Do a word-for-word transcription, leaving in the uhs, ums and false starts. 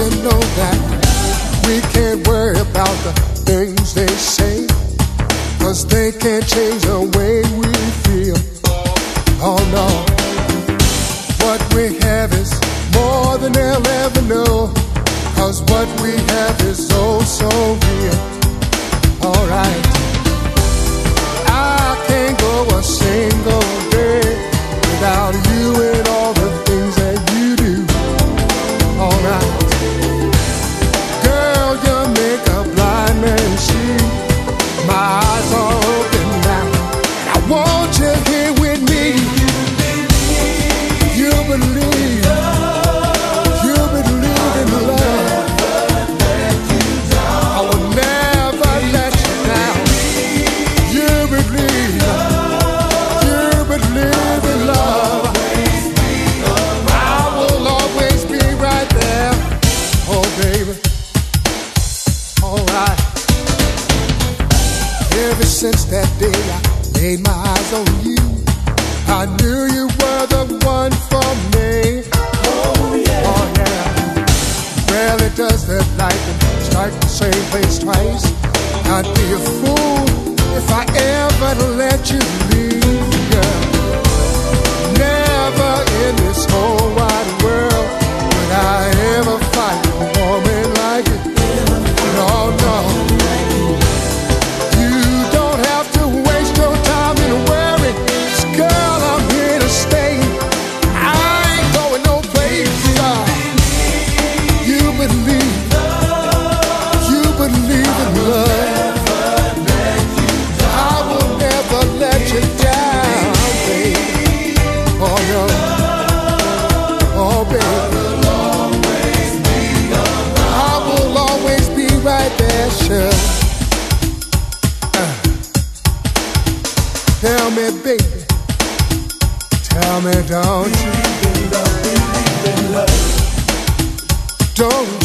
you know that we can't worry about the things they say, 'cause they can't change the way we feel. Oh no, what we have is more than they'll ever know, 'cause what we have is oh so real. Alright, I can't go a single day without you and all the things that you do. Alright, girl, you make a blind man see. My eyes are open now, and I want you here with me. You believe, you believe in love. I will never let you down. You believe, you believe in love. I will always be right there. Oh baby, alright. Ever since that day I laid my eyes on you, I knew you were the one for me. Oh yeah, oh yeah. Rarely does that lightning strike the same place twice. I'd be a fool if I ever let you leave, girl. Never in this whole wide world would I ever find a woman like you. No, no. You don't have to waste your time in worry. 'Cause girl, I'm here to stay. I ain't going no place. You believe, you believe in love. I will never let you down, baby. Oh no, oh baby. I will always be right there, sure. Uh, tell me, baby, tell me, don't you? Don't